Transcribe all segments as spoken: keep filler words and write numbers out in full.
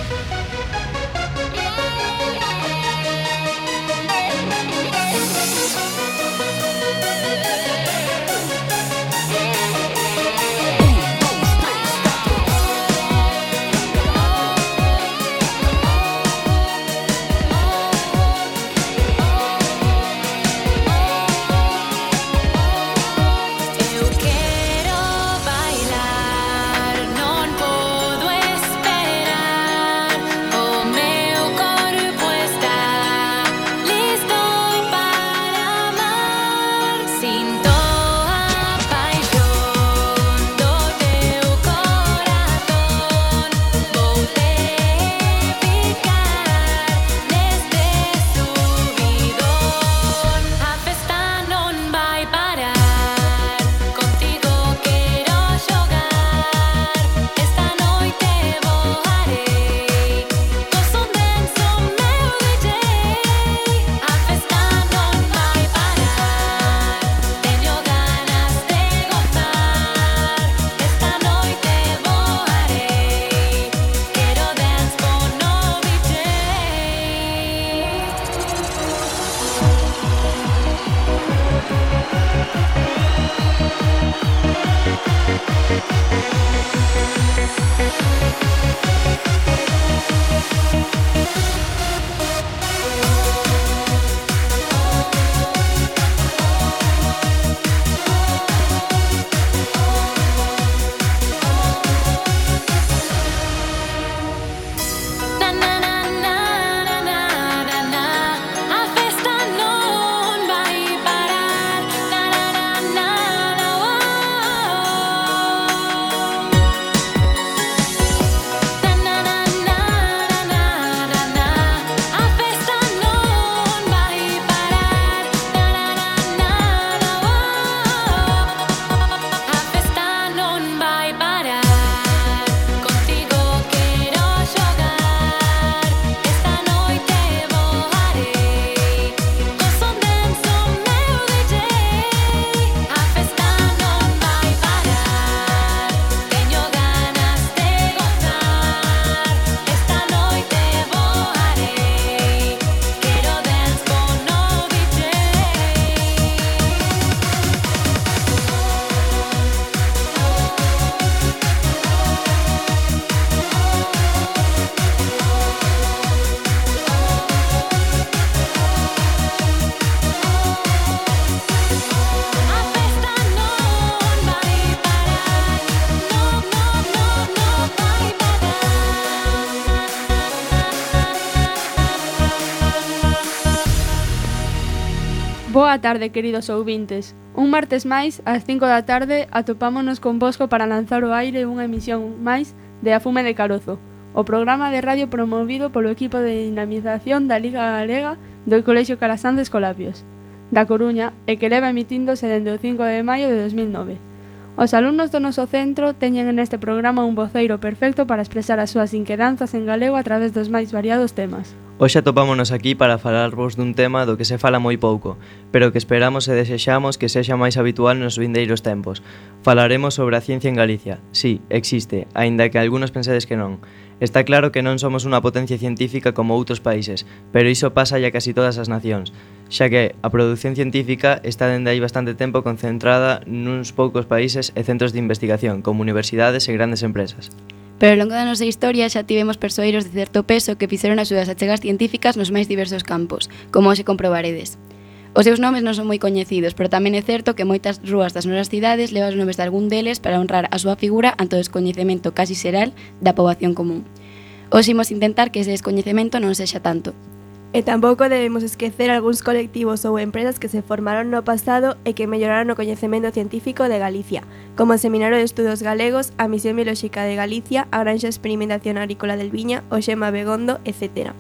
Boa tarde, queridos ouvintes. Un martes máis, ás cinco da tarde, atopámonos con Bosco para lanzar ao aire unha emisión máis de A Fume de Carozo, o programa de radio promovido polo equipo de dinamización da Liga Galega do Colexio Carasán de Escolapios, da Coruña, e que leva emitíndose dende o cinco de maio de dos mil nove. Os alumnos do noso centro teñen neste programa un voceiro perfecto para expresar as súas inquedanzas en galego a través dos máis variados temas. Hoxe atopámonos aquí para falarvos dun tema do que se fala moi pouco, pero que esperamos e desexamos que sexa máis habitual nos vindeiros tempos. Falaremos sobre a ciencia en Galicia. Sí, existe, aínda que algúnos pensedes que non. Está claro que non somos unha potencia científica como outros países, pero iso pasa a casi todas as nacións, xa que a produción científica está dende aí bastante tempo concentrada nuns poucos países e centros de investigación, como universidades e grandes empresas. Pero ao longo da nosa historia xa tivemos persoeiros de certo peso que fixeron as súas achegas científicas nos máis diversos campos, como hoxe comprobaredes. Os seus nomes non son moi coñecidos, pero tamén é certo que moitas rúas das nosas cidades levan os nomes de algún deles para honrar a súa figura ante o descoñecemento casi xeral da poboación común. Hoxe imos intentar que ese descoñecemento non sexa tanto. E tampouco debemos esquecer algúns colectivos ou empresas que se formaron no pasado e que melloraron o coñecemento científico de Galicia, como o Seminario de Estudos Galegos, a Misión Biolóxica de Galicia, a Granxa de Experimentación Agrícola del Viña, o Xema Begondo, etcétera.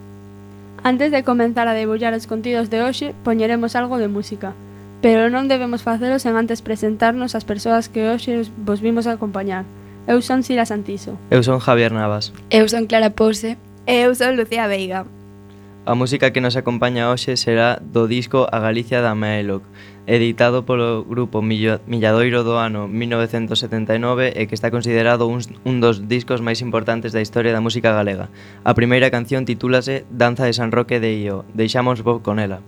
Antes de comenzar a debullar os contidos de hoxe, poñeremos algo de música, pero non debemos facelo sen antes presentarnos as persoas que hoxe vos vimos a acompañar. Eu son Sira Santiso. Eu son Javier Navas. Eu son Clara Pose. E eu son Lucía Veiga. A música que nos acompaña hoxe será do disco A Galicia da Maelok, editado polo grupo Milladoiro do ano mil novecentos setenta e nove e que está considerado un, un dos discos máis importantes da historia da música galega. A primeira canción titúlase Danza de San Roque de Io. Deixamos vos con ela.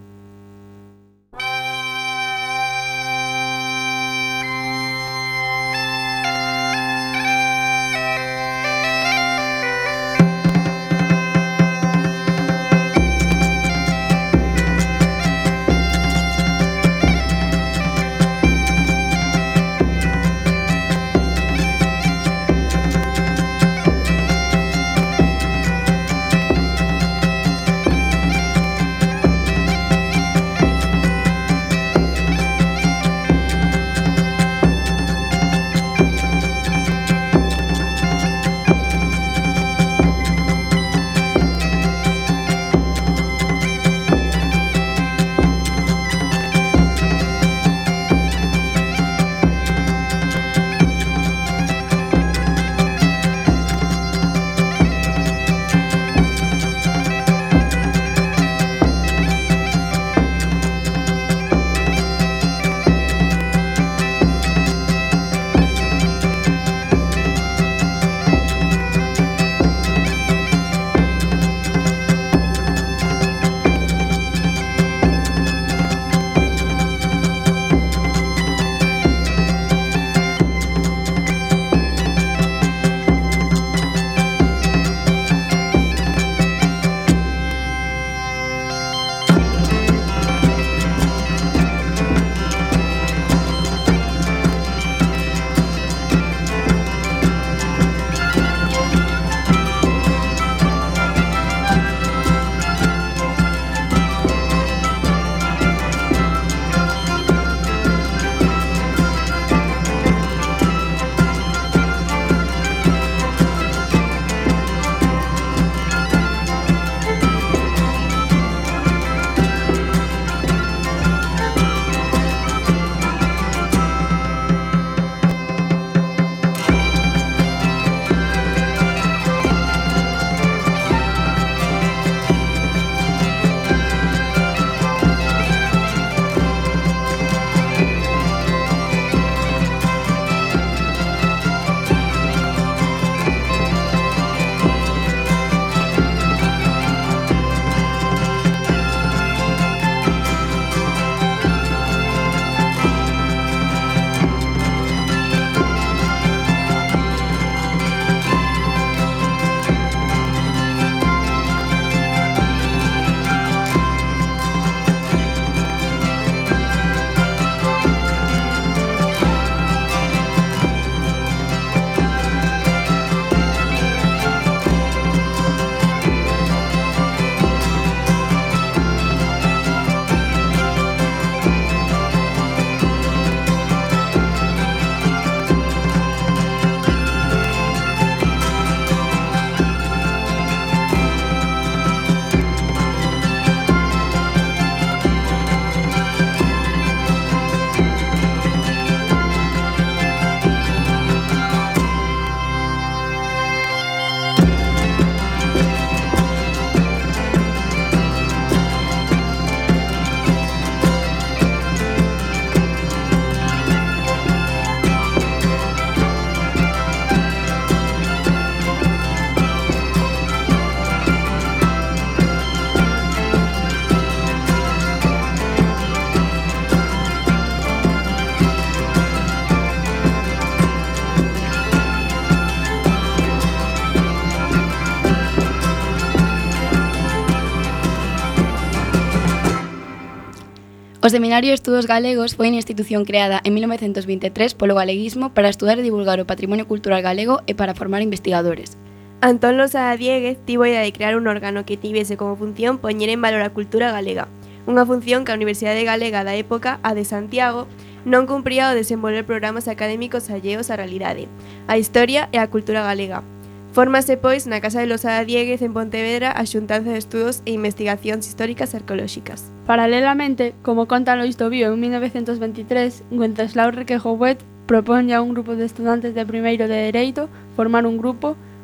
O Seminario de Estudos Galegos foi unha institución creada en mil novecentos vinte e tres polo galeguismo para estudar e divulgar o patrimonio cultural galego e para formar investigadores. Antón Losada Diéguez tivo a idea de crear un órgano que tivese como función poñer en valor a cultura galega, unha función que a Universidade Galega da época, a de Santiago, non cumpría ao desenvolver programas académicos alleos á realidade, a historia e a cultura galega. Fórmase, pois, na Casa de Losada Diéguez en Pontevedra a Xuntanza de Estudos e Investigacións Históricas e Arqueolóxicas. Paralelamente, como conta Lois Tobío en mil novecentos veintitrés, Wenceslao Requejo Huet proponlle a un grupo de estudantes de primeiro de Dereito formar un grupo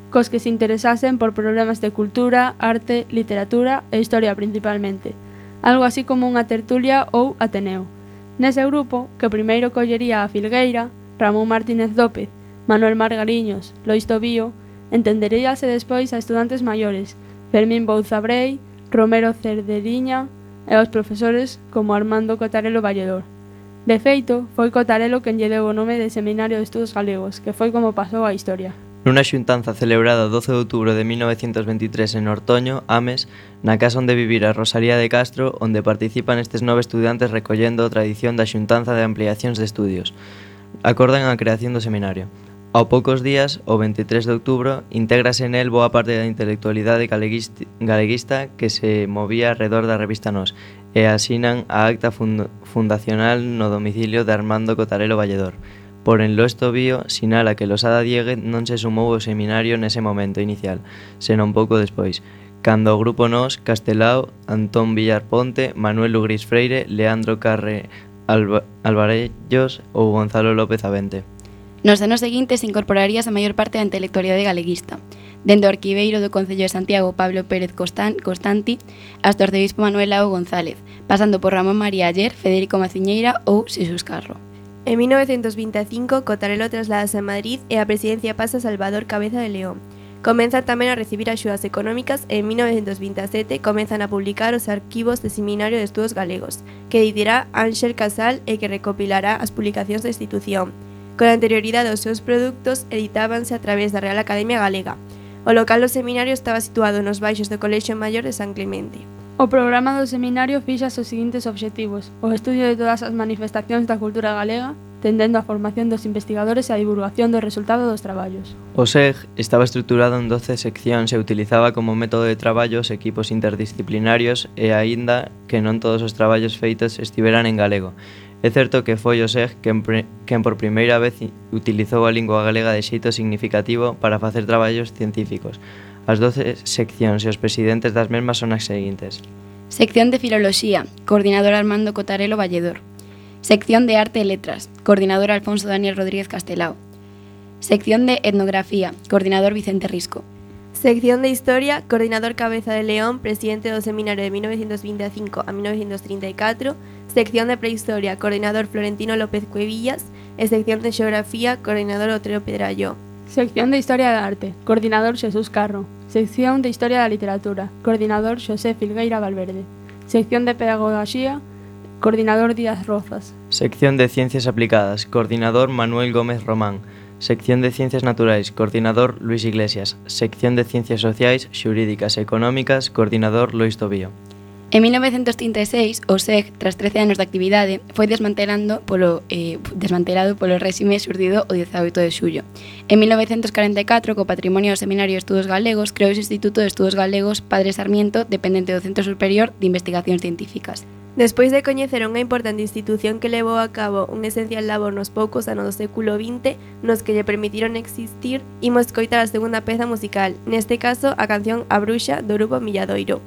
cos que se interesasen por problemas de cultura, arte, literatura e historia principalmente, algo así como unha tertulia ou ateneo. Nese grupo, que primeiro collería a Filgueira, Ramón Martínez López, Manuel Margariños, Lois Tobío, entenderíase despois a estudantes maiores, Fermín Bouza Brei, Romero Cerderiña e aos profesores como Armando Cotarelo Valledor. De feito, foi Cotarelo quen lle deu o nome de Seminario de Estudos Galegos, que foi como pasou a historia. Nunha xuntanza celebrada o doce de outubro de mil novecentos veintitrés en Ortoño, Ames, na casa onde vivira Rosalía de Castro, onde participan estes nove estudantes recollendo a tradición da xuntanza de ampliacións de estudios. Acordan a creación do seminario. Ao poucos días, o veintitrés de outubro, intégrase nel boa parte da intelectualidade galeguista que se movía arredor da revista Nós e asinan a acta fund fundacional no domicilio de Armando Cotarelo Valledor. Porén, Lois Tobío sinala que Losada Dieguez non se sumou ao seminario nese momento inicial, senón pouco despois, cando o grupo Nós, Castelao, Antón Villar Ponte, Manuel Lugris Freire, Leandro Carre Alba Alvarellos ou Gonzalo López Avente. Nos anos seguintes incorporaríase a maior parte da intelectualidade galeguista, dende o arquiveiro do Concello de Santiago Pablo Pérez Constanti hasta o arcebispo Manuel Lao González, pasando por Ramón María Aller, Federico Maciñeira ou Xesús Carro. En mil novecientos vinte e cinco, Cotarelo trasladase a Madrid e a presidencia pasa a Salvador Cabeza de León. Comenzan tamén a recibir axudas económicas e en mil novecientos vinte e sete comenzan a publicar os arquivos do Seminario de Estudos Galegos, que editará Ángel Casal e que recopilará as publicacións da institución. Con anterioridade aos seus produtos, editábanse a través da Real Academia Galega. O local do seminario estaba situado nos baixos do Colexio Maior de San Clemente. O programa do seminario fixas os seguintes obxectivos: o estudio de todas as manifestacións da cultura galega, tendendo á formación dos investigadores e a divulgación do resultado dos traballos. O S E G estaba estruturado en doce seccións e utilizaba como método de traballo os equipos interdisciplinarios e aínda que non todos os traballos feitos estiveran en galego. É certo que foi o S E G quen, pre, quen por primeira vez utilizou a lingua galega de xeito significativo para facer traballos científicos. As doce seccións e os presidentes das mesmas son as seguintes. Sección de Filoloxía, coordinador Armando Cotarelo Valledor. Sección de Arte e Letras, coordinador Alfonso Daniel Rodríguez Castelao. Sección de Etnografía, coordinador Vicente Risco. Sección de Historia, coordinador Cabeza de León, presidente do seminario de mil novecientos vinte e cinco a mil novecientos trinta e catro. Sección de Prehistoria, coordinador Florentino López Cuevillas. E sección de Xeografía, coordinador Otero Pedralló. Sección de Historia da Arte, coordinador Xesús Carro. Sección de Historia da Literatura, coordinador Xosé Filgueira Valverde. Sección de Pedagogía, coordinador Díaz Rozas. Sección de Ciencias Aplicadas, coordinador Manuel Gómez Román. Sección de Ciencias Naturais, coordinador Luis Iglesias. Sección de Ciencias Sociais, Xurídicas e Económicas, coordinador Lois Tobío. En mil novecientos trinta e seis, o S E G, tras trece anos de actividade, foi desmantelando polo, eh, desmantelado polo réxime xurdido o dezaoito de xullo. En mil novecientos corenta e catro, co patrimonio do Seminario de Estudos Galegos, creou o Instituto de Estudos Galegos Padre Sarmiento, dependente do Centro Superior de Investigacións Científicas. Despois de coñecer unha importante institución que levou a cabo un esencial labor nos poucos anos do século vinte, nos que lle permitiron existir, imos coitar a segunda peza musical, neste caso a canción A Bruxa do grupo Milladoiro.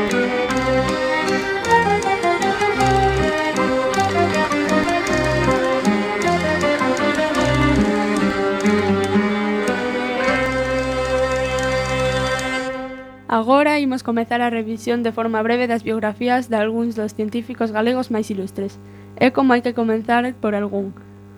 Agora imos comezar a revisión de forma breve das biografías de algúns dos científicos galegos máis ilustres. É como hai que comenzar por algún.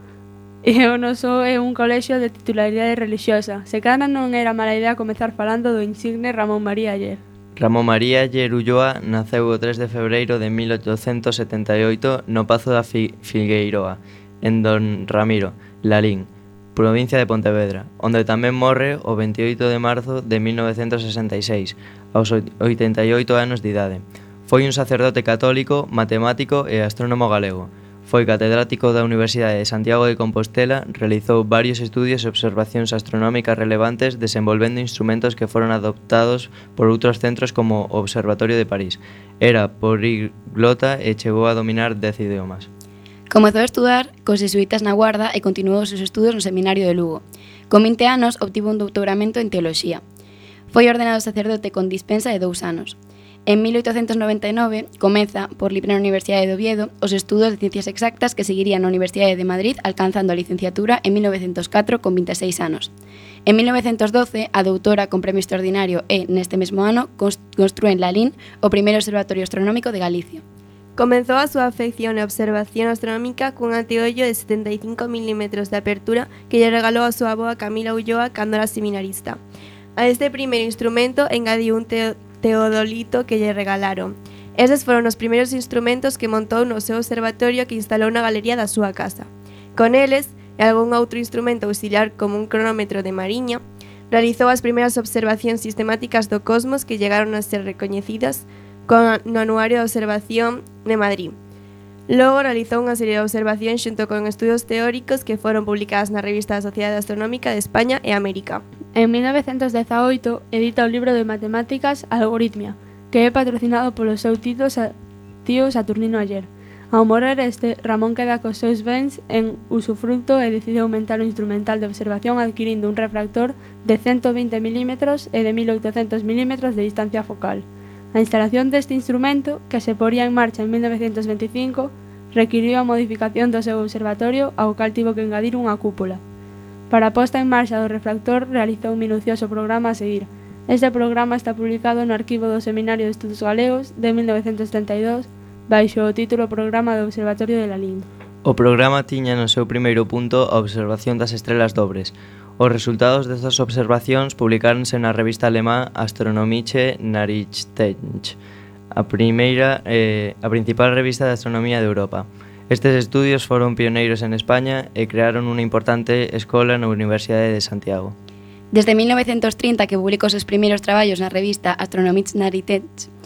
E o noso é un colexio de titularidade relixiosa. Se cada non era mala idea comezar falando do insigne Ramón María Aller. Ramón María Aller Ulloa naceu o tres de febreiro de mil oitocentos setenta e oito no Pazo da Fi- Figueiroa, en Don Ramiro, Lalín, provincia de Pontevedra, onde tamén morre o veintioito de marzo de mil novecentos sesenta e seis, aos oitenta e oito anos de idade. Foi un sacerdote católico, matemático e astrónomo galego. Foi catedrático da Universidade de Santiago de Compostela, realizou varios estudios e observacións astronómicas relevantes desenvolvendo instrumentos que foron adoptados por outros centros como o Observatorio de París. Era poliglota e chegou a dominar dez idiomas. Comezou a estudar cos jesuítas na Guarda e continuou os seus estudos no Seminario de Lugo. Con vinte anos obtivo un doutoramento en Teoloxía. Foi ordenado sacerdote con dispensa de dous anos. En mil oitocentos noventa e nove comeza, por libre na Universidade de Oviedo, os estudos de Ciencias Exactas que seguirían na Universidade de Madrid alcanzando a licenciatura en mil novecentos catro con vinte e seis anos. En mil novecentos doce, a doutora con premio extraordinario e, neste mesmo ano, construe en Lalín o primeiro observatorio astronómico de Galicia. Comenzou a súa afección e observación astronómica cun antiollo de setenta e cinco milímetros de apertura que lle regalou a súa avoa Camila Ulloa cando era seminarista. A este primeiro instrumento engadiu un teo teodolito que lle regalaron. Eses foron os primeiros instrumentos que montou no seu observatorio que instalou na galería da súa casa. Con eles, e algún outro instrumento auxiliar como un cronómetro de mariña, realizou as primeiras observacións sistemáticas do cosmos que chegaron a ser recoñecidas con, no Anuario de Observación de Madrid. Logo realizou unha serie de observacións xunto con estudos teóricos que foron publicadas na revista da Sociedade Astronómica de España e América. En mil novecentos dezaoito edita o libro de matemáticas Algoritmia, que é patrocinado polo seu tío, Sa tío Saturnino Aller. Ao morrer este, Ramón queda cos seus bens en usufruto e decide aumentar o instrumental de observación adquirindo un refractor de ciento vinte milímetros e de mil oitocentos milímetros de distancia focal. A instalación deste instrumento, que se poría en marcha en mil novecentos veinticinco, requiriu a modificación do seu observatorio ao cal tivo que engadir unha cúpula. Para a posta en marcha do refractor realizou un minucioso programa a seguir. Este programa está publicado no arquivo do Seminario de Estudos Galegos de mil novecentos setenta e dous baixo o título Programa do Observatorio de Lalín. O programa tiña no seu primeiro punto a observación das estrelas dobres. Os resultados destas observacións publicáronse na revista alemá Astronomische Nachrichten, a primeira eh, a principal revista de astronomía de Europa. Estes estudios foron pioneiros en España e crearon unha importante escola na Universidade de Santiago. Desde mil novecentos trinta, que publicou os seus primeiros traballos na revista Astronomische Nachrichten,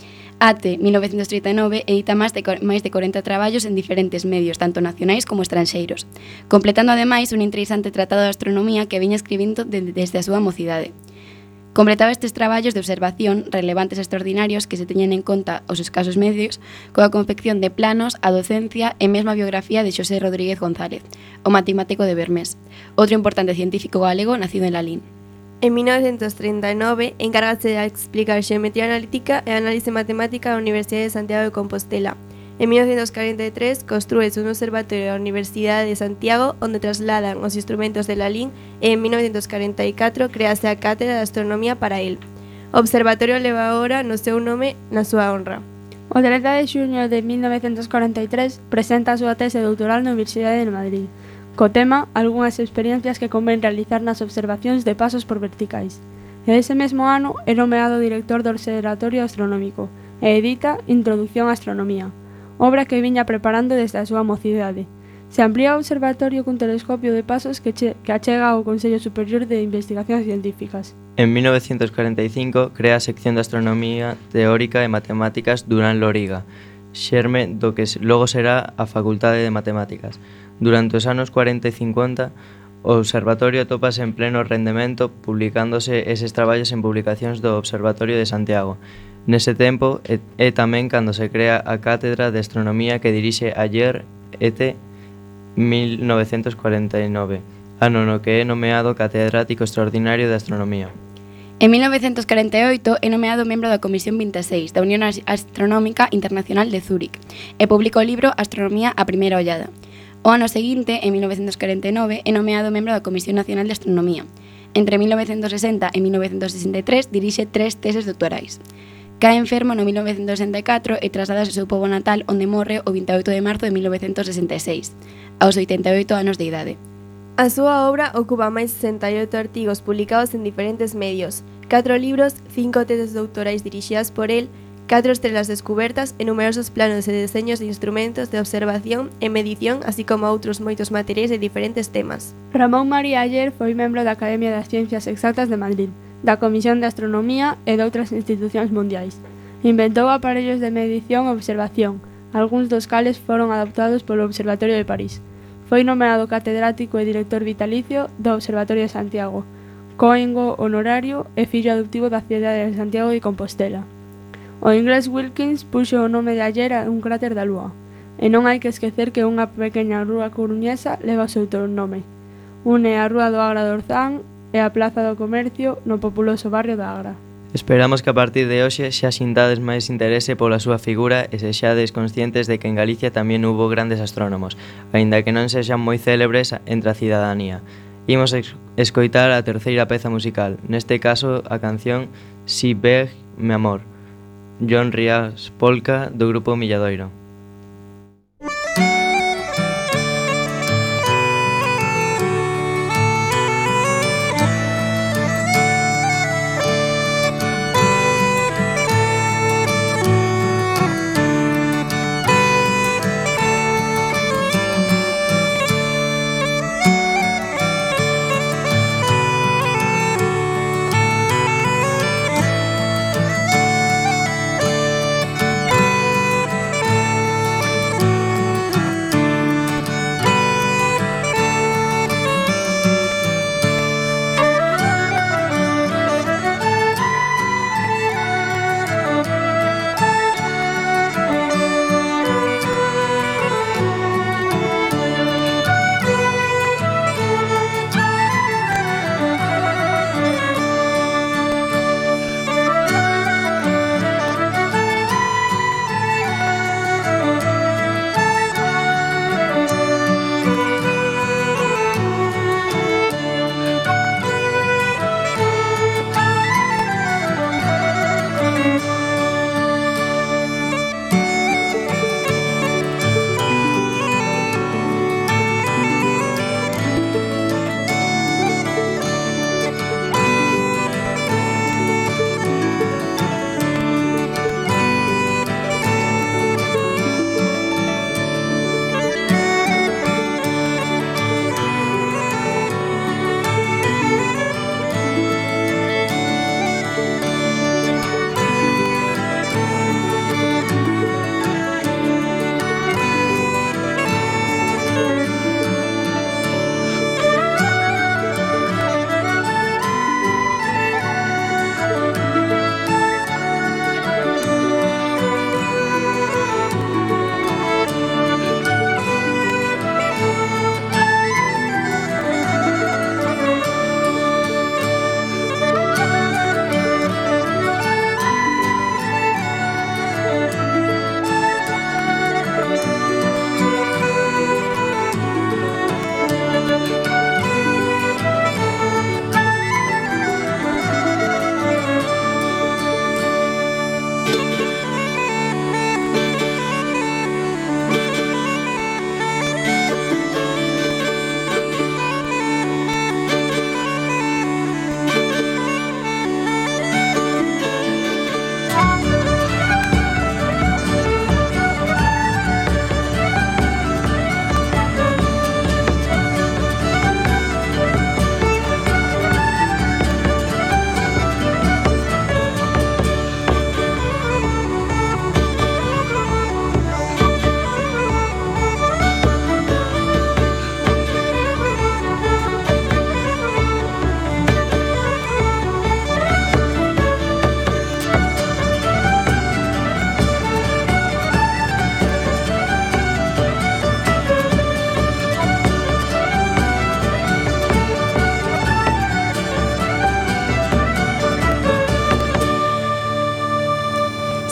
até mil novecentos trinta e nove edita máis de, máis de corenta traballos en diferentes medios, tanto nacionais como estranxeiros, completando ademais un interesante tratado de astronomía que viña escribindo de, desde a súa mocidade. Completaba estes traballos de observación relevantes e extraordinarios que se teñen en conta os escasos medios coa confección de planos, a docencia e mesma biografía de Xosé Rodríguez González, o matemático de Bermés, outro importante científico galego nacido en Lalín. En mil novecentos trinta e nove encárgase de explicar xeometría analítica e análise matemática na Universidade de Santiago de Compostela. En mil novecentos corenta e tres construíse un observatorio da Universidade de Santiago onde trasladan os instrumentos de Lalín e en mil novecentos corenta e catro crease a Cátedra de Astronomía para el. O observatorio leva agora no seu nome na súa honra. O trinta de xuño de mil novecentos corenta e tres presenta a súa tese doutoral na Universidade de Madrid, co tema algunhas experiencias que convén realizar nas observacións de pasos por verticais. E ese mesmo ano é nomeado director do Observatorio Astronómico e edita Introducción á Astronomía, obra que viña preparando desde a súa mocidade. Se amplía o observatorio cun telescopio de pasos que, che, que achega ao Consello Superior de Investigacións Científicas. En mil novecentos corenta e cinco crea a sección de Astronomía Teórica e Matemáticas Durán Loriga, xerme do que logo será a Facultade de Matemáticas. Durante os anos cuarenta e cincuenta, o observatorio atópase en pleno rendemento, publicándose eses traballos en publicacións do Observatorio de Santiago. Nese tempo é, é tamén cando se crea a Cátedra de Astronomía que dirixe Aller et mil novecentos cuarenta e nove, ano no que é nomeado catedrático extraordinario de Astronomía. En mil novecentos corenta e oito é nomeado membro da Comisión vinte e seis da Unión Astronómica Internacional de Zúrich e publica o libro Astronomía a primeira ollada. O ano seguinte, en mil novecentos corenta e nove, é nomeado membro da Comisión Nacional de Astronomía. Entre mil novecentos sesenta e mil novecentos sesenta e tres dirixe tres teses doutorais. Cae enfermo no mil novecentos sesenta e catro e traslada ao seu pobo natal, onde morre o vinte e oito de marzo de mil novecentos sesenta e seis, aos oitenta e oito anos de idade. A súa obra ocupa máis sesenta e oito artigos publicados en diferentes medios, catro libros, cinco teses doutorais dirixidas por el, catro estrelas descubertas e numerosos planos e deseños de instrumentos de observación e medición, así como outros moitos materiais de diferentes temas. Ramón María Aller foi membro da Academia das Ciencias Exactas de Madrid, da Comisión de Astronomía e de outras institucións mundiais. Inventou aparellos de medición e observación, algúns dos cales foron adoptados polo Observatorio de París. Foi nomeado catedrático e director vitalicio do Observatorio de Santiago, cóengo honorario e fillo adoptivo da cidade de Santiago de Compostela. O inglés Wilkins puxo o nome de Aller a un cráter da Lúa, e non hai que esquecer que unha pequena rúa coruñesa leva o seu nome. Une a Rúa do Agra do Orzán e a Plaza do Comercio no populoso barrio da Agra. Esperamos que a partir de hoxe xa sintades máis interese pola súa figura e sexades conscientes de que en Galicia tamén hubo grandes astrónomos, aínda que non sexan moi célebres entre a cidadanía. Imos escoitar a terceira peza musical, neste caso a canción Si beg, mi amor, John Rías Polka do grupo Milladoiro.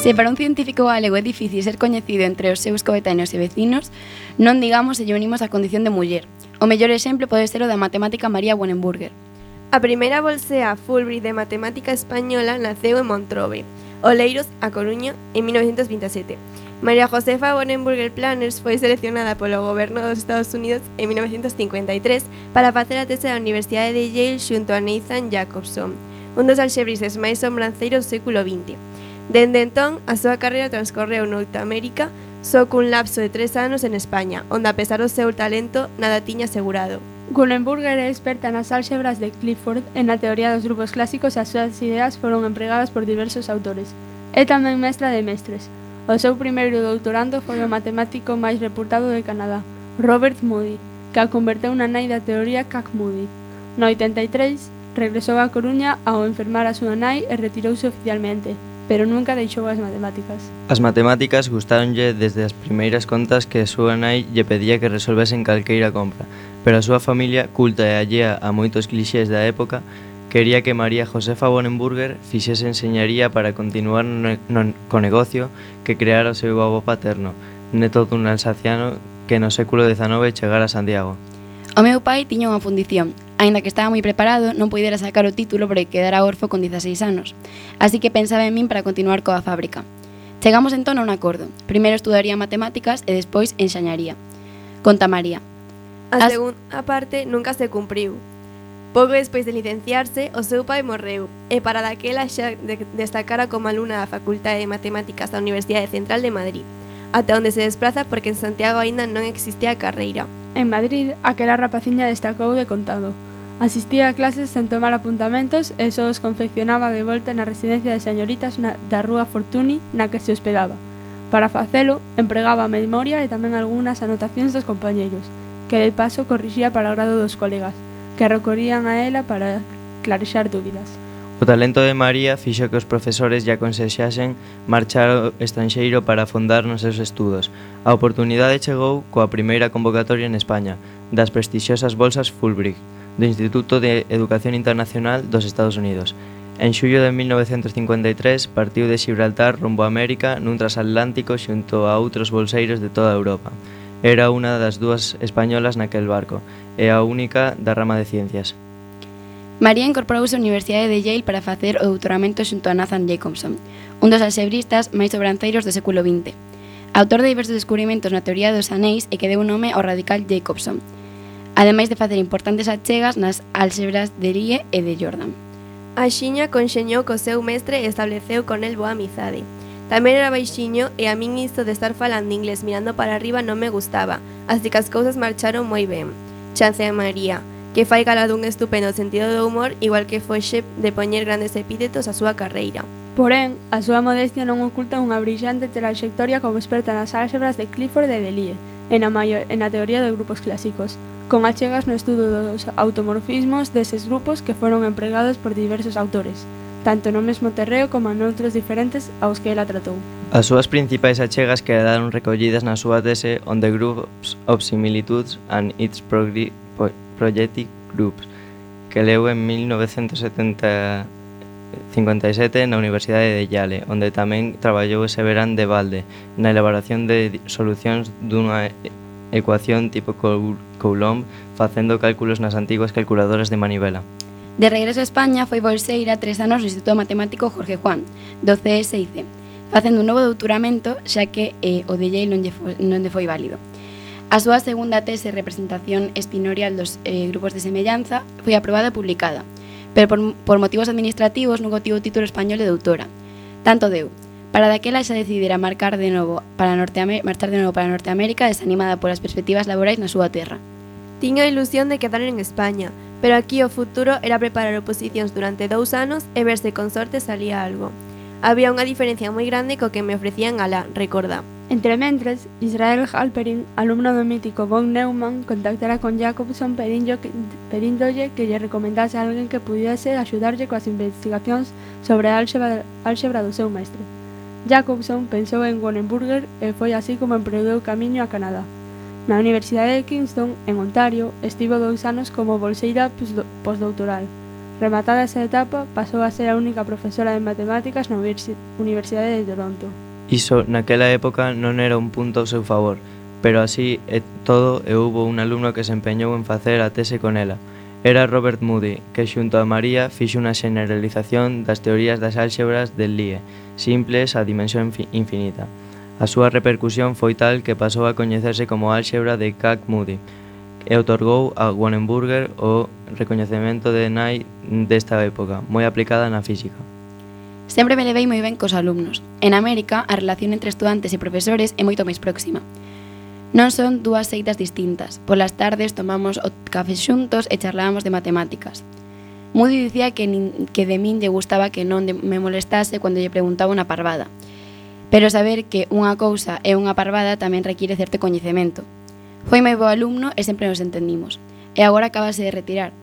Se para un científico galego é difícil ser coñecido entre os seus coetáneos e vecinos, non digamos se lle unimos a condición de muller. O mellor exemplo pode ser o da matemática María Wonenburger. A primeira bolsea Fulbright de matemática española naceu en Montrobe, Oleiros, A Coruña, en mil novecientos veintisiete. María Josefa Wonenburger Planners foi seleccionada polo goberno dos Estados Unidos en mil novecientos cincuenta e tres para facer a tese da Universidade de Yale xunto a Nathan Jacobson, un dos alxebrises máis sombranceiros do século vinte. Dende entón, a súa carreira transcorreu en Norteamérica, só cun lapso de tres anos en España, onde a pesar do seu talento, nada tiña asegurado. Wonenburger é experta nas álxebras de Clifford e na teoría dos grupos clásicos e as súas ideas foron empregadas por diversos autores. É tamén mestra de mestres. O seu primeiro doutorando foi o matemático máis reputado de Canadá, Robert Moody, que a converteu na nai da teoría Kac-Moody. No oitenta e tres, regresou a Coruña ao enfermar a súa nai e retirouse oficialmente, pero nunca deixou as matemáticas. As matemáticas gustáronlle desde as primeiras contas que a súa nai lle pedía que resolvesen calqueira compra, pero a súa familia, culta e allea a moitos clixés da época, quería que María Josefa Wonenburger fixese enseñaría para continuar no, no, co negocio que creara o seu avó paterno, neto dun alsaciano que no século dezanove chegara a Santiago. O meu pai tiña unha fundición. Aínda que estaba moi preparado, non puidera sacar o título porque quedara orfo con dezaseis anos. Así que pensaba en min para continuar coa fábrica. Chegamos entón a un acordo. Primeiro estudaría matemáticas e despois enxañaría. Conta María. A As... segunda parte nunca se cumpriu. Pouco despois de licenciarse, o seu pai morreu, e para daquela xa de destacara como alumna da Facultade de Matemáticas da Universidade Central de Madrid, ata onde se desplaza porque en Santiago aínda non existía a carreira. En Madrid, aquela rapaciña destacou de contado. Asistía a clases sen tomar apuntamentos e só os confeccionaba de volta na residencia de señoritas na, da Rúa Fortuny na que se hospedaba. Para facelo, empregaba a memoria e tamén algunhas anotacións dos compañeiros, que de paso corrixía para o grado dos colegas, que recorrían a ela para clarexar dúbidas. O talento de María fixo que os profesores lle aconsexasen marchar ao estranxeiro para afondar nos seus estudos. A oportunidade chegou coa primeira convocatoria en España, das prestixiosas bolsas Fulbright, do Instituto de Educación Internacional dos Estados Unidos. En xullo de mil novecientos cincuenta e tres partiu de Gibraltar rumbo a América nun transatlántico xunto a outros bolseiros de toda Europa. Era unha das dúas españolas naquel barco, e a única da rama de ciencias. María incorporouse á Universidade de Yale para facer o doutoramento xunto a Nathan Jacobson, un dos alxebristas máis sobranceiros do século vinte. Autor de diversos descubrimentos na teoría dos anéis e que deu nome ao radical Jacobson, ademais de facer importantes achegas nas álxebras de Lie e de Jordan. Axiña conxeñou co seu mestre e estableceu con el boa amizade. Tamén era baixiño e a min isto de estar falando inglés mirando para arriba non me gustaba, así que as cousas marcharon moi ben. Chance a María, que fai gala dun estupendo sentido do humor, igual que foxe de poñer grandes epítetos á súa carreira. Porén, a súa modestia non oculta unha brillante traxectoria como experta nas álxebras de Clifford e de Lie, e na, maior, e na teoría de grupos clásicos, con achegas no estudo dos automorfismos deses grupos que foron empregados por diversos autores, tanto no mesmo terreo como noutros diferentes aos que ela tratou. As súas principais achegas quedaron recollidas na súa tese On the Groups of Similitudes and its Progr- Projective Groups, que leu en mil novecientos cincuenta e sete na Universidade de Yale, onde tamén traballou ese verán de balde na elaboración de solucións dunha ecuación tipo Coulomb, facendo cálculos nas antiguas calculadoras de manivela. De regreso a España foi bolseira tres anos no Instituto Matemático Jorge Juan, do C S I C, facendo un novo doutoramento, xa que eh, o de Yale non lle foi, non lle foi válido. A súa segunda tese, Representación espinorial dos eh, grupos de semellanza, foi aprobada e publicada, pero por, por motivos administrativos non obtivo o título español de doutora. Tanto deu. Para daquela xa decidira marcar de novo para Norteamérica, marchar de novo para Norteamérica, desanimada polas perspectivas laborais na súa terra. Tiña a ilusión de quedar en España, pero aquí o futuro era preparar oposicións durante dous anos e ver se con sorte salía algo. Había unha diferencia moi grande co que me ofrecían alá, recorda. Entre mentres, Israel Halperin, alumno do mítico von Neumann, contactara con Jacobson pedindolle que, pedindolle que lle recomendase a alguén que pudiese axudarlle coas investigacións sobre a álxebra, álxebra do seu mestre. Jacobson pensou en Wonenburger e foi así como emprendeu o camiño a Canadá. Na Universidade de Kingston, en Ontario, estivo dous anos como bolseira postdoutoral. Rematada esa etapa, pasou a ser a única profesora de matemáticas na Universidade de Toronto. Iso naquela época non era un punto ao seu favor, pero así e todo e hubo un alumno que se empeñou en facer a tese con ela. Era Robert Moody, que xunto a María fixo unha generalización das teorías das álxebras del Lie, simples a dimensión infinita. A súa repercusión foi tal que pasou a coñecerse como álxebra de Kac-Moody e outorgou a Wonenberger o recoñecemento de nai desta época, moi aplicada na física. Sempre me levei moi ben cos alumnos. En América, a relación entre estudantes e profesores é moito máis próxima. Non son dúas seitas distintas. Polas tardes tomamos o café xuntos e charlábamos de matemáticas. Moody dicía que, nin, que de min lle gustaba que non de, me molestase cando lle preguntaba unha parvada. Pero saber que unha cousa é unha parvada tamén require certo coñecemento. Foi moi bo alumno e sempre nos entendimos. E agora acabase de retirar.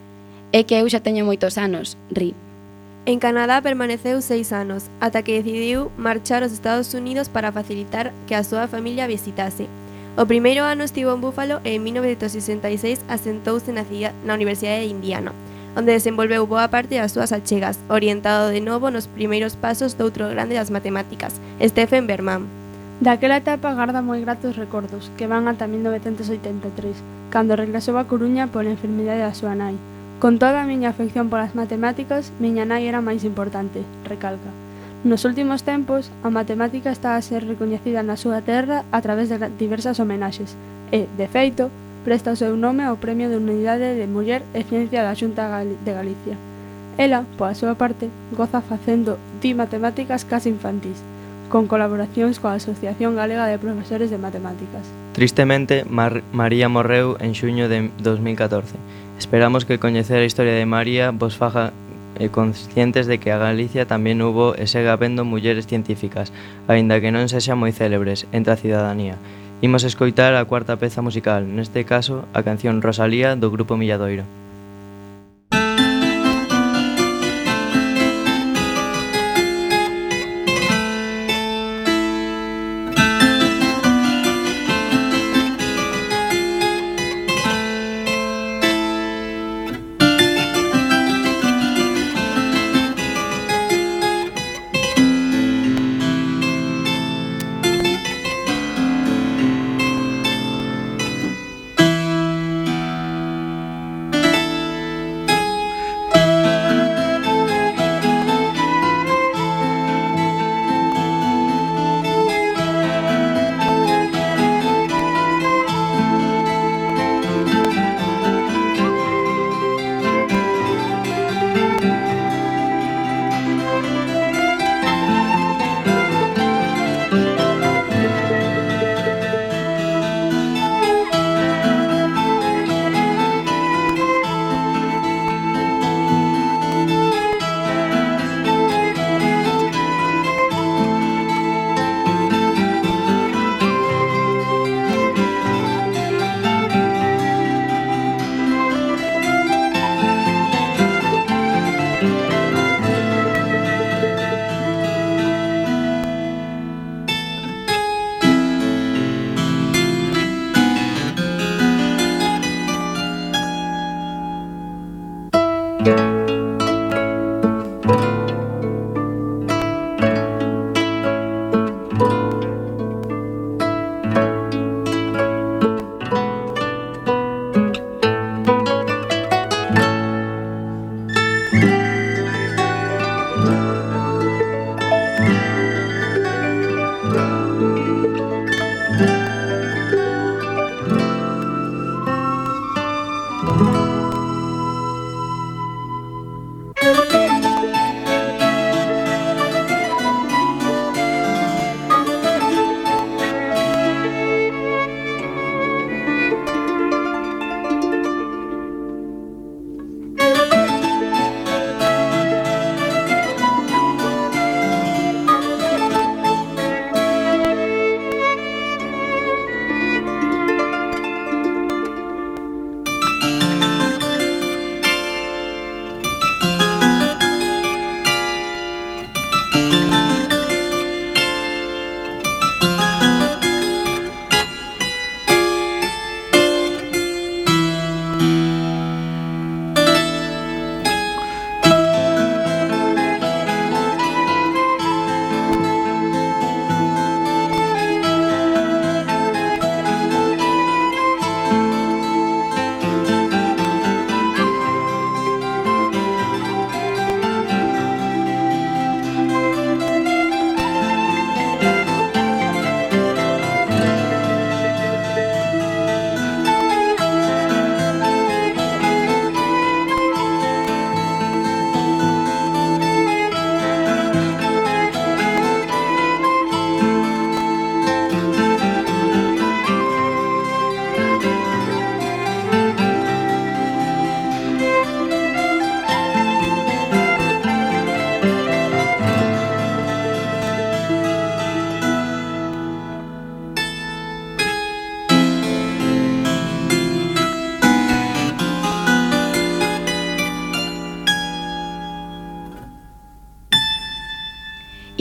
É que eu xa teño moitos anos, ri. En Canadá permaneceu seis anos, ata que decidiu marchar aos Estados Unidos para facilitar que a súa familia visitase. O primeiro ano estivo en Buffalo e en mil novecentos sesenta e seis asentouse na, na Universidade de Indiana, onde desenvolveu boa parte das súas achegas, orientado de novo nos primeiros pasos doutro grande das matemáticas, Stephen Berman. Daquela etapa garda moi gratos recordos, que van ata mil novecentos oitenta e tres, cando regresou a Coruña pola enfermidade da súa nai. Con toda a miña afección polas matemáticas, miña nai era máis importante, recalca. Nos últimos tempos, a matemática está a ser recoñecida na súa terra a través de diversas homenaxes e, de feito, presta o seu nome ao Premio de Unidade de Muller e Ciencia da Xunta de Galicia. Ela, pola súa parte, goza facendo di matemáticas case infantís, con colaboracións coa Asociación Galega de Profesores de Matemáticas. Tristemente, Mar María morreu en xuño de dos mil catorce. Esperamos que coñecer a historia de María vos faga e conscientes de que a Galicia tamén hubo e segue habendo mulleres científicas, aínda que non sexan moi célebres entre a cidadanía. Imos escoitar a cuarta peza musical, neste caso a canción Rosalía do grupo Milladoiro.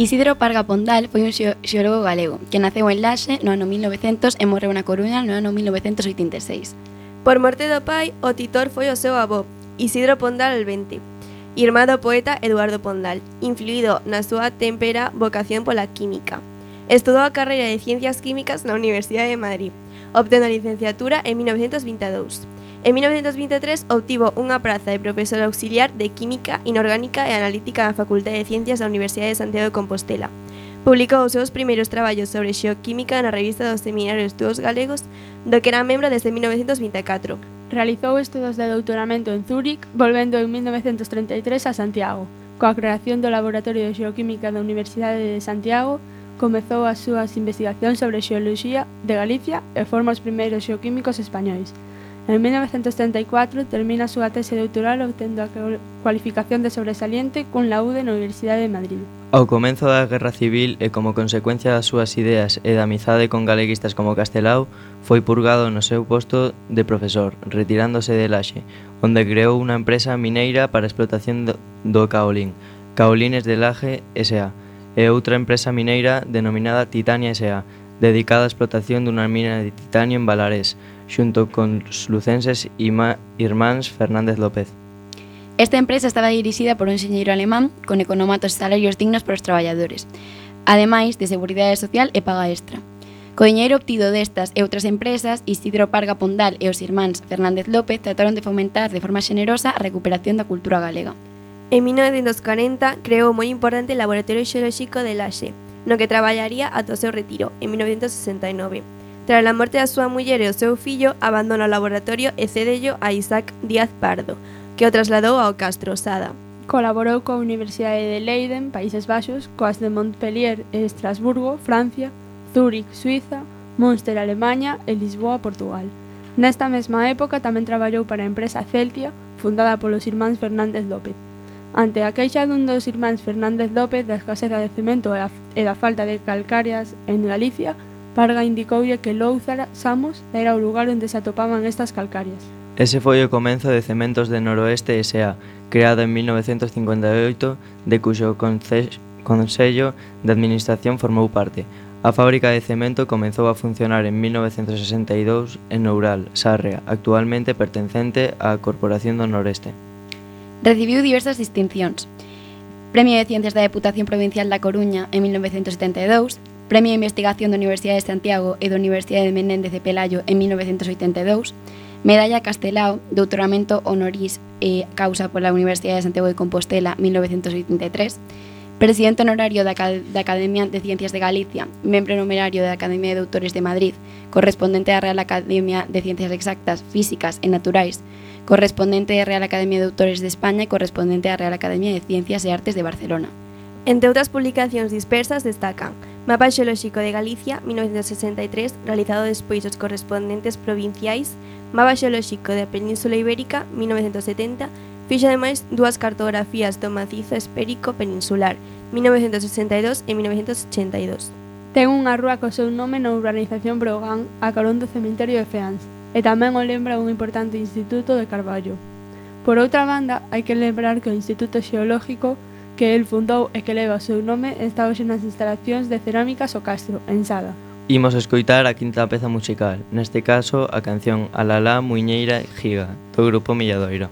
Isidro Parga Pondal foi un xeo- xeólogo galego que naceu en Laxe no ano mil novecientos e morreu na Coruña no ano mil novecientos oitenta e seis. Por morte do pai, o titor foi o seu avó, Isidro Pondal Albente, irmán do poeta Eduardo Pondal, influído na súa témpera vocación pola química. Estudou a carreira de Ciencias Químicas na Universidade de Madrid, obtendo a licenciatura en mil novecientos vinte e dous. En mil novecientos vinte e tres obtivo unha praza de profesor auxiliar de Química Inorgánica e Analítica na Facultade de Ciencias da Universidade de Santiago de Compostela. Publicou os seus primeiros traballos sobre xeoquímica na revista do Seminario de Estudos Galegos, do que era membro desde mil novecientos vinte e catro. Realizou estudos de doutoramento en Zúrich, volvendo en mil novecientos treinta e tres a Santiago. Coa creación do Laboratorio de Xeoquímica da Universidade de Santiago, comezou as súas investigacións sobre xeoloxía de Galicia e forma os primeiros xeoquímicos españois. En mil novecientos setenta e catro termina a súa tese doutoral obtendo a cualificación de sobresaliente cun laude na Universidade de Madrid. Ao comenzo da Guerra Civil e como consecuencia das súas ideas e da amizade con galeguistas como Castelao, foi purgado no seu posto de profesor, retirándose de Laxe, onde creou unha empresa mineira para a explotación do, do caolín, Caolines de Laxe S A, e outra empresa mineira denominada Titania S A, dedicada á explotación dunha mina de titanio en Balarés, xunto con os lucenses ima, irmáns Fernández López. Esta empresa estaba dirixida por un enxeñeiro alemán con economatos e salarios dignos para os traballadores, ademais de seguridade social e paga extra. Co diñeiro obtido destas e outras empresas, Isidro Parga Pondal e os irmáns Fernández López trataron de fomentar de forma xenerosa a recuperación da cultura galega. En mil novecientos cuarenta creou o moi importante Laboratorio Xeolóxico de Laxe, no que traballaría ata o seu retiro, en mil novecientos sesenta e nove. Tras a morte da súa muller e o seu fillo, abandona o laboratorio e cédello a Isaac Díaz Pardo, que o trasladou ao Castro Sada. Colaborou coa Universidade de Leiden, Países Baixos, coas de Montpellier e Estrasburgo, Francia, Zúrich, Suiza, Münster, Alemanha e Lisboa, Portugal. Nesta mesma época tamén traballou para a empresa Celtia, fundada polos irmáns Fernández López. Ante a queixa dun dos irmáns Fernández López da escaseza de cemento e da falta de calcáreas en Galicia, Parga indicoulle que Louzara, Samos, era o lugar onde se atopaban estas calcáreas. Ese foi o comenzo de Cementos de Noroeste S A, creado en mil novecientos cincuenta e oito, de cuxo conce- Consello de Administración formou parte. A fábrica de cemento comezou a funcionar en mil novecientos sesenta e dous en Noural, Sarria, actualmente pertencente á Corporación do Noreste. Recibiu diversas distincións. Premio de Ciencias da Deputación Provincial da Coruña en mil novecientos setenta e dous, Premio de Investigación da Universidade de Santiago e da Universidade de Menéndez de Pelayo en mil novecientos oitenta e dous, Medalla Castelao, doutoramento honoris e causa pola Universidade de Santiago de Compostela mil novecientos oitenta e tres, Presidente honorario da, da Academia de Ciencias de Galicia, membro numerario da Academia de Doutores de Madrid, correspondente á Real Academia de Ciencias Exactas, Físicas e Naturais, correspondente á Real Academia de Doutores de España e correspondente á Real Academia de Ciencias e Artes de Barcelona. Entre outras publicacións dispersas destacan Mapa Xeolóxico de Galicia, mil novecientos sesenta e tres, realizado despois dos correspondentes provinciais, Mapa Xeolóxico da Península Ibérica, mil novecientos setenta, fixo ademais dúas cartografías do macizo esférico peninsular, mil novecientos sesenta e dos e mil novecientos ochenta e dos. Ten unha rúa co seu nome na urbanización Brogan, a carón do cemiterio de Feáns, e tamén o lembra un importante instituto de Carballo. Por outra banda, hai que lembrar que o Instituto Xeológico que el fundou e que leva o seu nome está hoxe nas instalacións de Cerámicas O Castro, en Sada. Imos escoitar a quinta peza musical, neste caso a canción Alalá Muiñeira Giga, do grupo Milladoiro.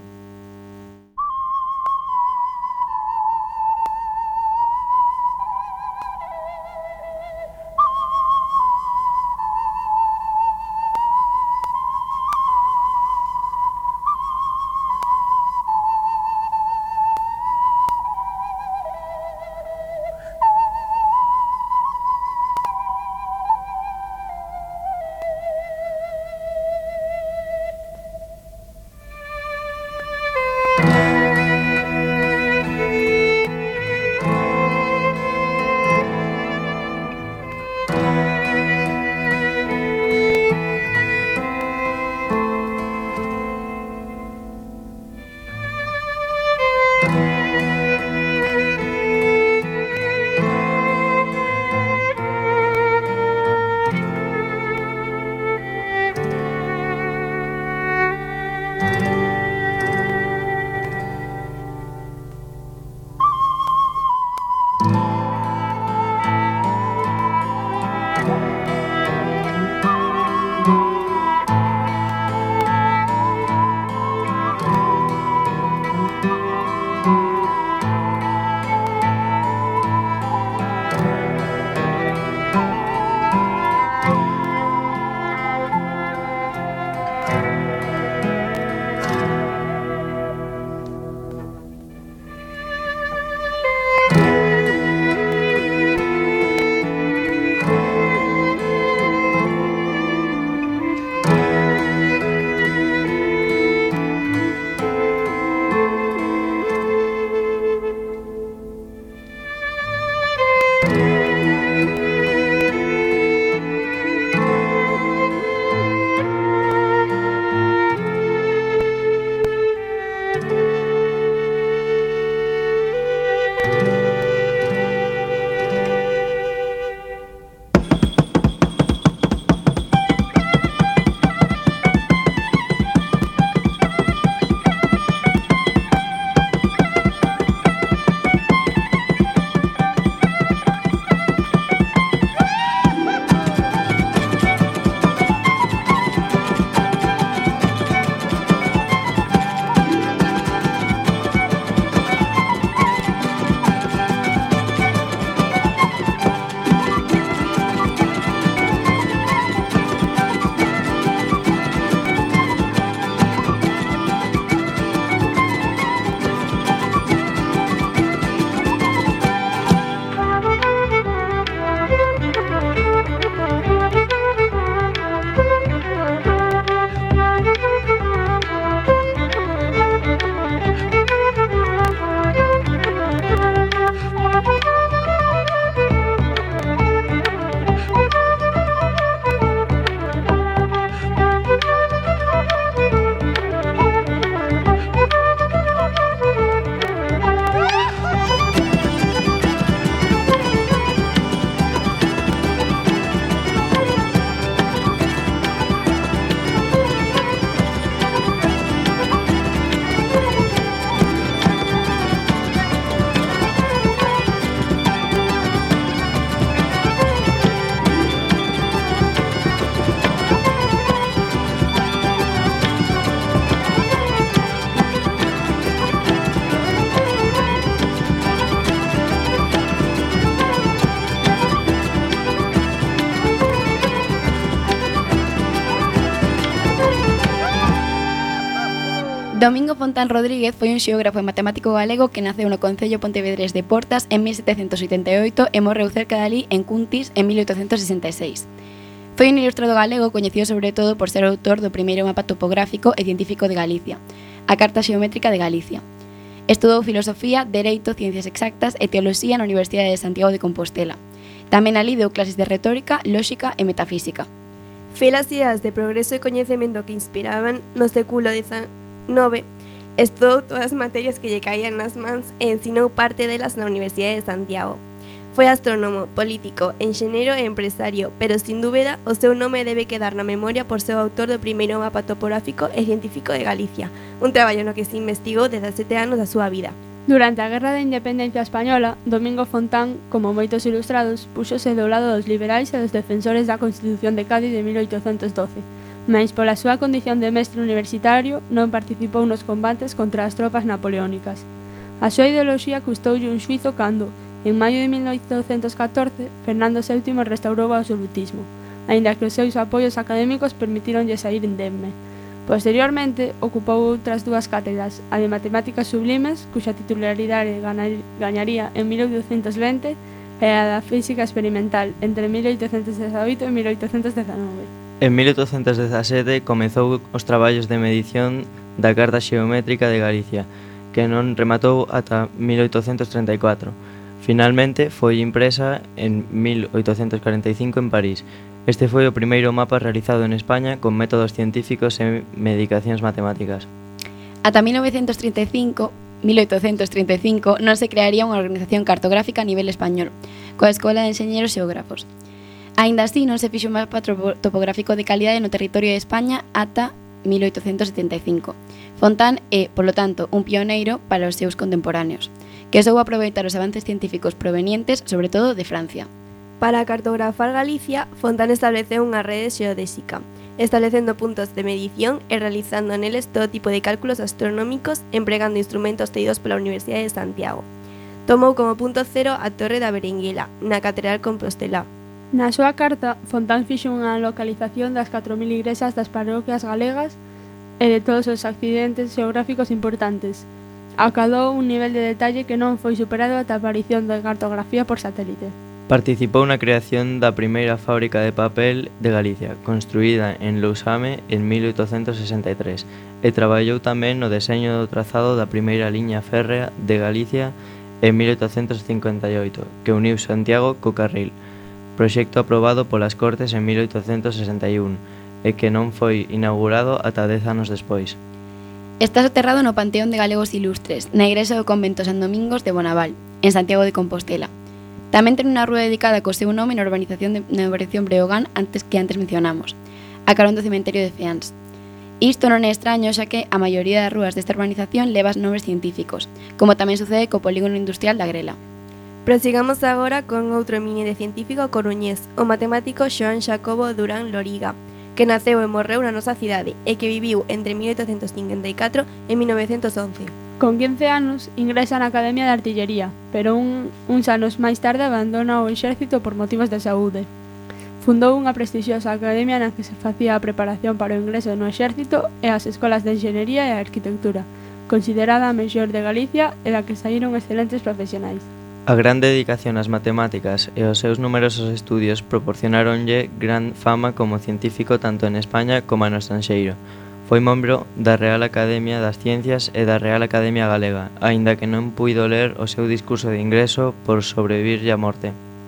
Domingo Fontán Rodríguez foi un xeógrafo e matemático galego que naceu no concello pontevedrés de Portas en mil setecentos oitenta e oito e morreu cerca de alí en Cuntis en mil oitocentos sesenta e seis. Foi un ilustrado galego coñecido sobre todo por ser o autor do primeiro mapa topográfico e científico de Galicia, a Carta Xeométrica de Galicia. Estudou filosofía, dereito, ciencias exactas e teoloxía na Universidade de Santiago de Compostela. Tamén alí deu clases de retórica, lóxica e metafísica. Felas ideas de progreso e coñecemento que inspiraban no século dezenove, estudou todas as materias que lle caían nas mans e ensinou parte delas na Universidade de Santiago. Foi astrónomo, político, enxeñeiro e empresario, pero sin dúbida o seu nome debe quedar na memoria por ser o autor do primeiro mapa topográfico e científico de Galicia, un traballo no que se investigou dezasete anos da súa vida. Durante a Guerra da Independencia Española, Domingo Fontán, como moitos ilustrados, púxose do lado dos liberais e dos defensores da Constitución de Cádiz de mil oitocentos doce, mais pola súa condición de mestre universitario non participou nos combates contra as tropas napoleónicas. A súa ideoloxía custoulle un xuizo cando, en maio de mil oitocentos catorce, Fernando sétimo restaurou o absolutismo, aínda que os seus apoios académicos permitíronlle saír indemne. Posteriormente, ocupou outras dúas cátedras, a de Matemáticas Sublimes, cuxa titularidade gañaría en mil oitocentos vinte, e a da Física Experimental, entre mil oitocentos dezaoito e mil oitocentos dezanove. En mil oitocentos dezasete comezou os traballos de medición da Carta Xeométrica de Galicia, que non rematou ata mil oitocentos trinta e catro. Finalmente, foi impresa en mil oitocentos cuarenta e cinco en París. Este foi o primeiro mapa realizado en España con métodos científicos e medicacións matemáticas. Ata mil novecentos trinta e cinco, mil oitocentos trinta e cinco non se crearía unha organización cartográfica a nivel español, coa Escola de Enxeñeros Xeógrafos. Aínda así, non se fixo un mapa topográfico de calidade no territorio de España ata mil oitocentos setenta e cinco. Fontán é, polo tanto, un pioneiro para os seus contemporáneos, que soubo aproveitar os avances científicos provenientes, sobre todo, de Francia. Para cartografar Galicia, Fontán estableceu unha rede xeodésica, establecendo puntos de medición e realizando neles todo tipo de cálculos astronómicos empregando instrumentos traídos pola Universidade de Santiago. Tomou como punto cero a Torre da Berenguela, na Catedral Compostelá. Na súa carta, Fontán fixo unha localización das catro mil igrexas das parroquias galegas e de todos os accidentes xeográficos importantes. Acadou un nivel de detalle que non foi superado ata a aparición da cartografía por satélite. Participou na creación da primeira fábrica de papel de Galicia, construída en Lousame en mil oitocentos sesenta e tres, e traballou tamén no deseño do trazado da primeira liña férrea de Galicia en mil oitocentos cincuenta e oito, que uniu Santiago co Carril, proxecto aprobado polas Cortes en mil oitocentos sesenta e un, e que non foi inaugurado ata dez anos despois. Está soterrado no Panteón de Galegos Ilustres, na igrexa do convento San Domingos de Bonaval, en Santiago de Compostela. Tamén ten unha rúa dedicada co seu nome na urbanización de na urbanización Breogán antes que antes mencionamos, a carón do cemiterio de Feáns. Isto non é extraño, xa que a maioría das rúas desta urbanización leva nomes científicos, como tamén sucede co polígono industrial da Grela. Prosigamos agora con outro eminente científico coruñés, o matemático Xoán Xacobo Durán Loriga, que naceu e morreu na nosa cidade e que viviu entre mil oitocentos cincuenta e catro e mil novecentos once. Con quince anos ingresa na Academia de Artillería, pero un, uns anos máis tarde abandona o exército por motivos de saúde. Fundou unha prestixiosa academia na que se facía a preparación para o ingreso no exército e as escolas de enxeñería e arquitectura, considerada a mellor de Galicia e da que saíron excelentes profesionais. A gran dedicación ás matemáticas e os seus numerosos estudios proporcionaronlle gran fama como científico tanto en España como no estranxeiro. Foi membro da Real Academia das Ciencias e da Real Academia Galega, aínda que non puido ler o seu discurso de ingreso por sobrevirlle a morte.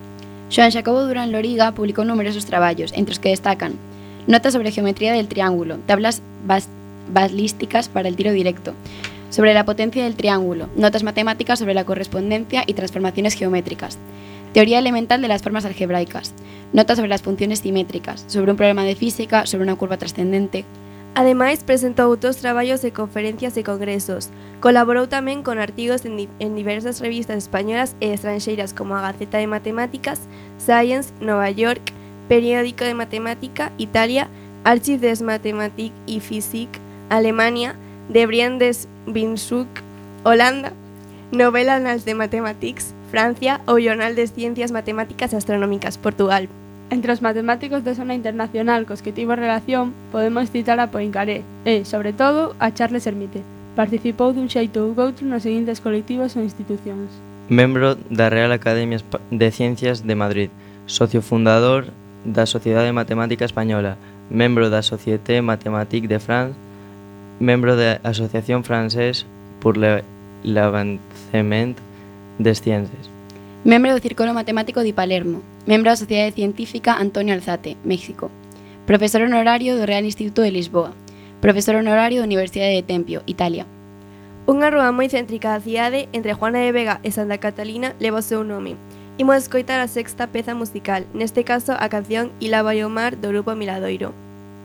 Xoán Xacobo Durán Loriga publicou numerosos traballos, entre os que destacan notas sobre geometría del triángulo, tablas bas balísticas para el tiro directo, sobre la potencia del triángulo, notas matemáticas sobre la correspondencia y transformaciones geométricas, teoría elemental de las formas algebraicas, notas sobre las funciones simétricas, sobre un problema de física, sobre una curva trascendente. Ademais, presentou outros traballos de conferencias e congresos. Colaborou tamén con artigos en, di en diversas revistas españolas e estranxeiras como a Gaceta de Matemáticas, Science, Nova York, Periódico de Matemática, Italia, Archiv des Mathematik y Physik, Alemania, De Brian des Wissenschaft, Holanda, Novela Annals de Mathematics, Francia ou Jornal de Ciencias Matemáticas e Astronómicas, Portugal. Entre os matemáticos de zona internacional cos que tivo relación, podemos citar a Poincaré e, sobre todo, a Charles Hermite. Participou dun xeito ou doutro nos seguintes colectivos ou institucións. Membro da Real Academia de Ciencias de Madrid, socio fundador da Sociedade Matemática Española, membro da Société Mathématique de France, membro da Asociación Française pour l'Avancement des Sciences. Membro do Círculo Matemático de Palermo, membro da Sociedade Científica Antonio Alzate, México. Profesor honorario do Real Instituto de Lisboa. Profesor honorario da Universidade de Tempio, Italia. Unha rúa moi céntrica da cidade, entre Juana de Vega e Santa Catalina, leva o seu nome. Imos escoitar a sexta peza musical, neste caso a canción Ila vai o mar do grupo Miladoiro.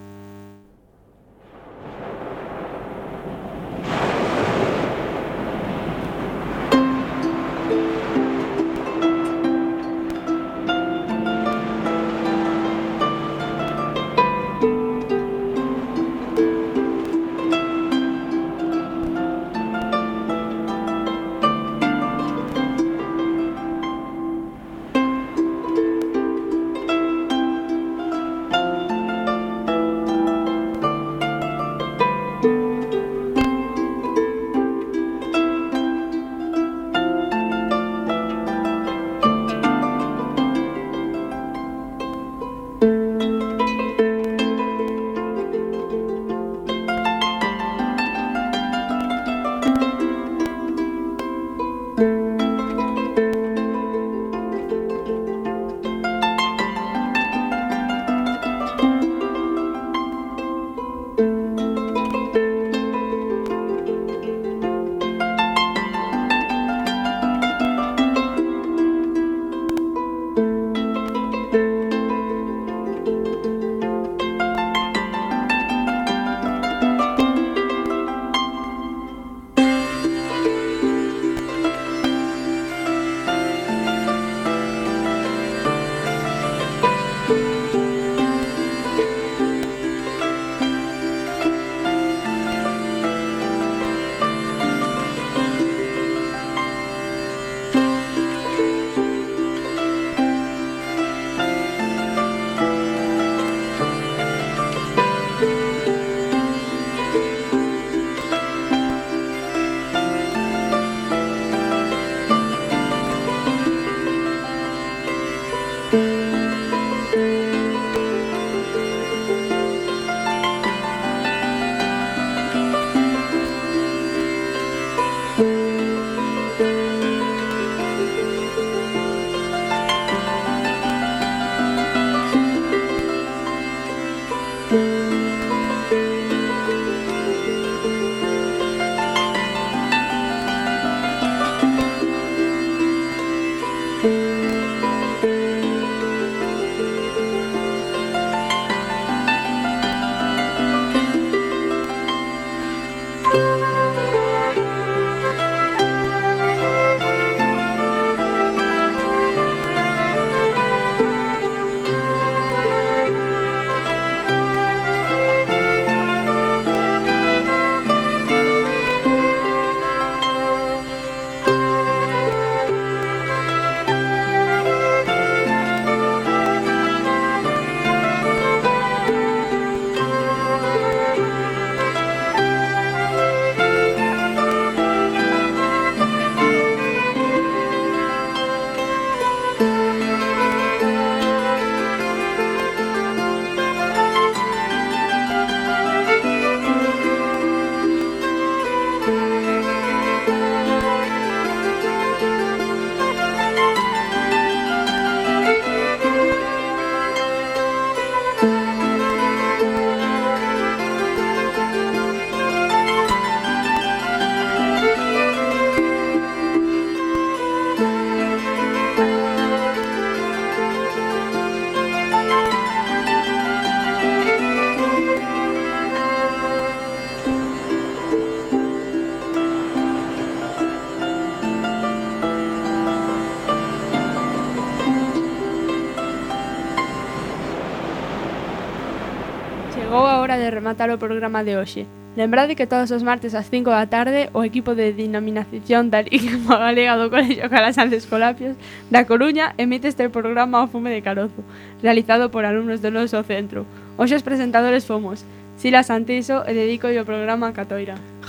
Chegou a hora de rematar o programa de hoxe. Lembrade que todos os martes ás cinco da tarde o equipo de denominación da Liga Galega do Colexio Calasanz Escolapios da Coruña emite este programa ao fume de carozo, realizado por alumnos do noso centro. Hoxe os presentadores fomos Sila Santiso e dedico o programa a Catoira,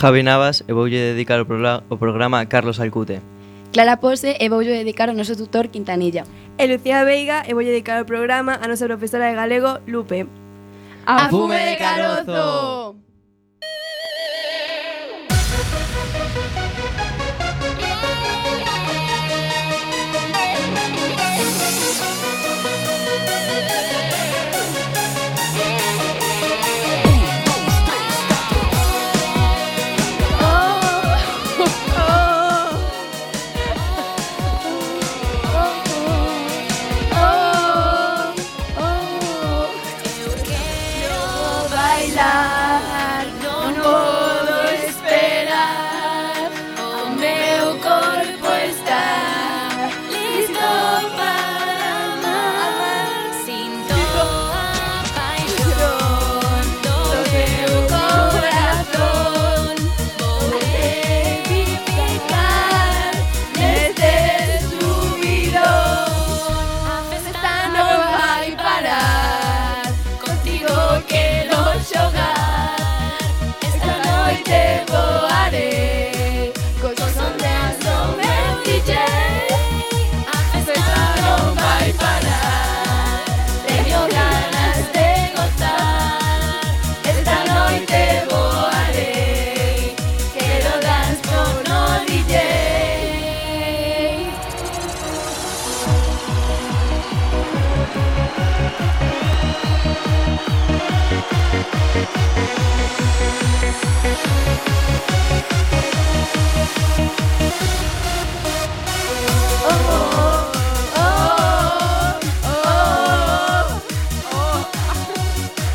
Javi Navas e voulle dedicar o, prola- o programa a Carlos Alcute. Clara Pose e voulle dedicar ao noso tutor Quintanilla. E Lucía Veiga e voulle dedicar o programa a nosa profesora de galego, Lupe. A fume de carozo! Bailar